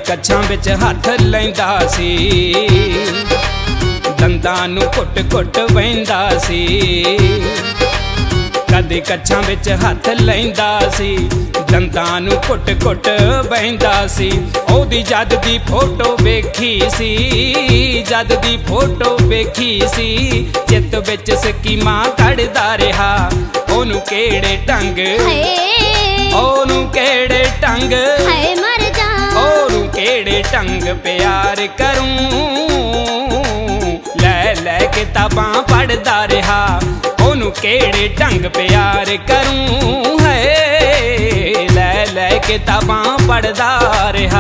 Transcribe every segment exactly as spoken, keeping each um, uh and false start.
ਕੱਛਾਂ ਵਿੱਚ ਹੱਥ ਲੈਂਦਾ ਸੀ, ਦੰਦਾਂ ਨੂੰ ਘੁੱਟ ਘੁੱਟ ਵਹਿੰਦਾ ਸੀ। ਕਦੇ ਕੱਛਾਂ ਵਿੱਚ ਹੱਥ ਲੈਂਦਾ ਸੀ, ਦੰਦਾਂ ਨੂੰ ਘੁੱਟ ਘੁੱਟ ਵਹਿੰਦਾ ਸੀ। ਉਹਦੀ ਜਦ ਦੀ ਫੋਟੋ ਵੇਖੀ ਸੀ, ਜਦ ਦੀ ਫੋਟੋ ਵੇਖੀ ਸੀ, ਚਿੱਤ ਵਿੱਚ ਸਕੀਮਾਂ ਕੱਢਦਾ ਰਿਹਾ। ਉਹਨੂੰ ਕਿਹੜੇ ਢੰਗ, ਉਹਨੂੰ ਕਿਹੜੇ ਢੰਗ, ਉਹਨੂੰ ਕਿਹੜੇ ਢੰਗ ਪਿਆਰ ਕਰੂੰ। ਲੈ ਲੈ ਕਿਤਾਬਾਂ ਪੜ੍ਹਦਾ ਰਿਹਾ, ਉਹਨੂੰ ਕਿਹੜੇ ਢੰਗ ਪਿਆਰ ਕਰੂੰ। ਹੈ ਲੈ ਲੈ ਕਿਤਾਬਾਂ ਪੜ੍ਹਦਾ ਰਿਹਾ।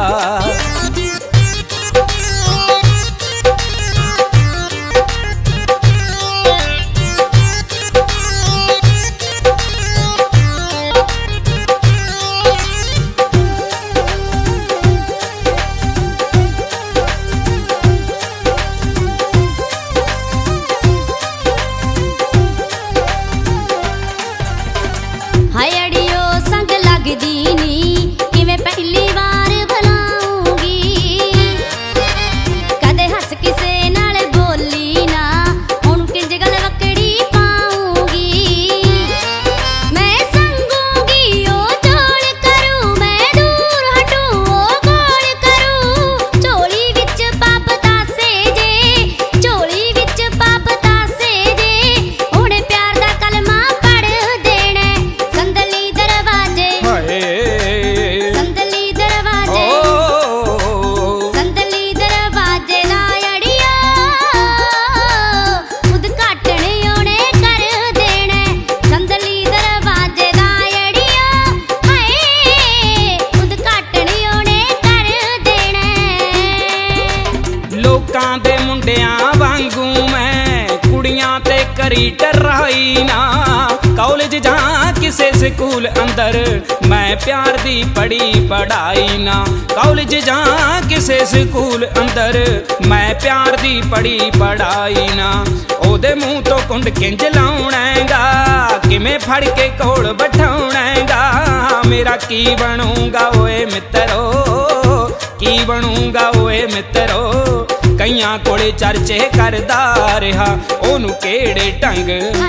ਲੋਕਾਂ ਦੇ ਮੁੰਡਿਆਂ ਵਾਂਗੂ ਮੈਂ ਕੁੜੀਆਂ ਤੇ ਕਰੀ ਟਰਾਈ ਨਾ। ਕਾਲਜ ਜਾਂ ਕਿਸੇ ਸਕੂਲ ਅੰਦਰ ਮੈਂ ਪਿਆਰ ਦੀ ਪੜ੍ਹੀ ਪੜ੍ਹਾਈ ਨਾ। ਕਾਲਜ ਜਾਂ ਕਿਸੇ ਸਕੂਲ ਅੰਦਰ ਮੈਂ ਪਿਆਰ ਦੀ ਪੜ੍ਹੀ ਪੜ੍ਹਾਈ ਨਾ। ਉਹਦੇ ਮੂੰਹ ਤੋਂ ਕੁੰਡ ਕਿੰਜ ਲਾਉਣਾਗਾ, ਕਿਵੇਂ ਫੜ ਕੇ ਕੋਲ ਬਿਠਾਉਣਾਗਾ। ਮੇਰਾ ਕੀ ਬਣੂਗਾ ਓਏ ਮਿੱਤਰੋ, ਕੀ ਬਣੂਗਾ ਓਏ ਮਿੱਤਰੋ। ਕਈਆਂ ਕੋਲੇ ਚਰਚੇ ਕਰਦਾ ਰਿਹਾ, ਉਹਨੂੰ ਕਿਹੜੇ ਢੰਗ,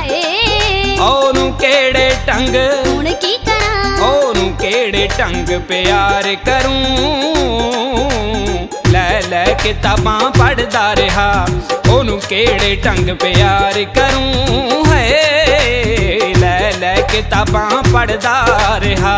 ਉਹਨੂੰ ਕਿਹੜੇ ਢੰਗ, ਹੁਣ ਕੀ ਕਰਾਂ, ਉਹਨੂੰ ਕਿਹੜੇ ਢੰਗ ਪਿਆਰ ਕਰੂੰ। ਲੈ ਲੈ ਕਿਤਾਬਾਂ ਪੜ੍ਹਦਾ ਰਿਹਾ, ਉਹਨੂੰ ਕਿਹੜੇ ਢੰਗ ਪਿਆਰ ਕਰੂੰ। ਹੈ ਲੈ ਲੈ ਕਿਤਾਬਾਂ ਪੜ੍ਹਦਾ ਰਿਹਾ।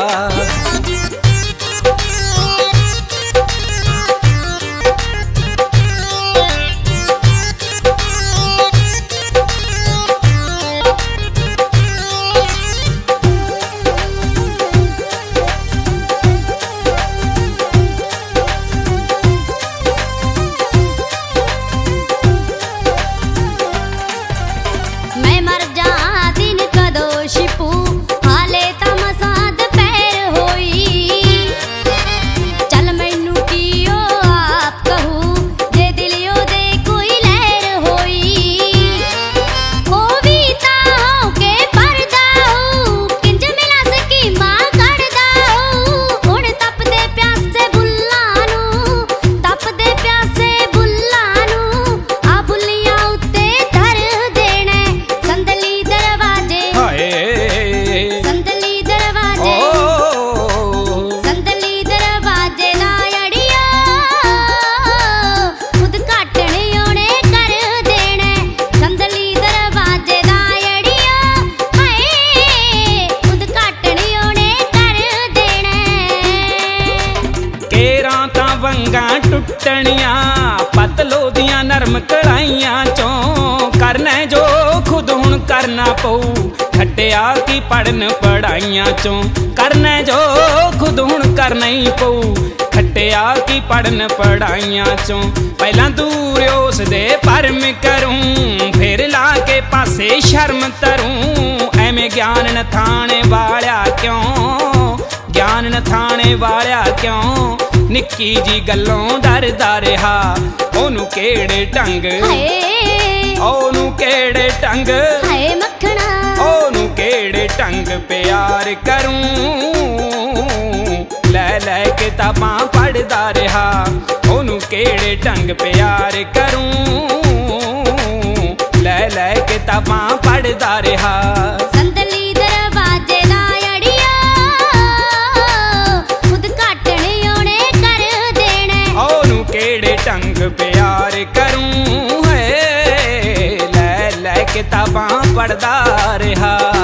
ਵੰਗਾਂ ਟੁੱਟਣੀਆਂ ਪਤਲੋ ਦੀਆਂ ਨਰਮ ਕੜਾਈਆਂ ਚੋਂ। ਕਰਨਾ ਜੋ ਖੁਦ ਹੁਣ ਕਰਨਾ ਪਊ, ਖੱਟਿਆ ਕੀ ਪੜਨ ਪੜਾਈਆਂ ਚੋਂ। ਕਰਨਾ ਜੋ ਖੁਦ ਹੁਣ ਕਰਨਾ ਹੀ ਪਊ, ਖੱਟਿਆ ਕੀ ਪੜਨ ਪੜਾਈਆਂ ਚੋਂ। ਪਹਿਲਾਂ ਦੂਰ ਉਸ ਦੇ ਭਰਮ ਕਰੂੰ, ਫਿਰ ਲਾ ਕੇ ਪਾਸੇ ਸ਼ਰਮ ਤਰੂੰ। ਐਵੇਂ ਗਿਆਨ ਨਥਾਣੇ ਵਾਲਿਆ ਕਿਉਂ, ਗਿਆਨ ਨਥਾਣੇ ਵਾਲਿਆ ਕਿਉਂ। ਨਿੱਕੀ ਜੀ ਗੱਲੋਂ ਡਰਦਾ ਰਿਹਾ, ਉਹਨੂੰ ਕਿਹੜੇ ਢੰਗ, ਉਹਨੂੰ ਕਿਹੜੇ ਢੰਗ, ਉਹਨੂੰ ਕਿਹੜੇ ਢੰਗ ਪਿਆਰ ਕਰੂੰ। ਲੈ लै किताबां पढ़दा रहा, ओनू केड़े ढंग प्यार करूं, लै लै किताबां पढ़दा रहा। संदली दरवाजे ला अड़िया, उद्घाटन ओने कर देने, ओनू केड़े ढंग प्यार करूं, है लै लै किताबां पढ़दा रहा।